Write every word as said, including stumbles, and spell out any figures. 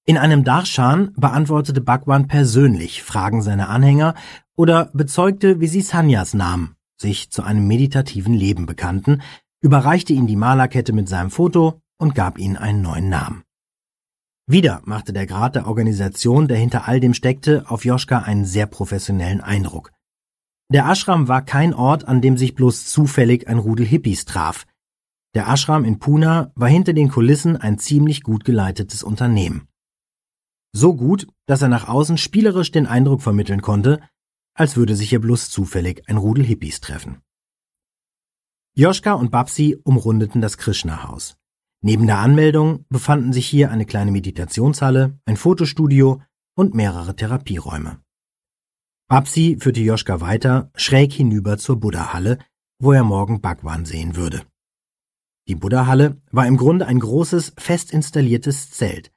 In einem Darshan beantwortete Bhagwan persönlich Fragen seiner Anhänger oder bezeugte, wie sie Sannyas nahmen, sich zu einem meditativen Leben bekannten, überreichte ihnen die Malerkette mit seinem Foto und gab ihnen einen neuen Namen. Wieder machte der Grad der Organisation, der hinter all dem steckte, auf Joschka einen sehr professionellen Eindruck. Der Ashram war kein Ort, an dem sich bloß zufällig ein Rudel Hippies traf. Der Ashram in Pune war hinter den Kulissen ein ziemlich gut geleitetes Unternehmen. So gut, dass er nach außen spielerisch den Eindruck vermitteln konnte, als würde sich hier bloß zufällig ein Rudel Hippies treffen. Joschka und Babsi umrundeten das Krishna-Haus. Neben der Anmeldung befanden sich hier eine kleine Meditationshalle, ein Fotostudio und mehrere Therapieräume. Babsi führte Joschka weiter, schräg hinüber zur Buddha-Halle, wo er morgen Bhagwan sehen würde. Die Buddha-Halle war im Grunde ein großes, fest installiertes Zelt.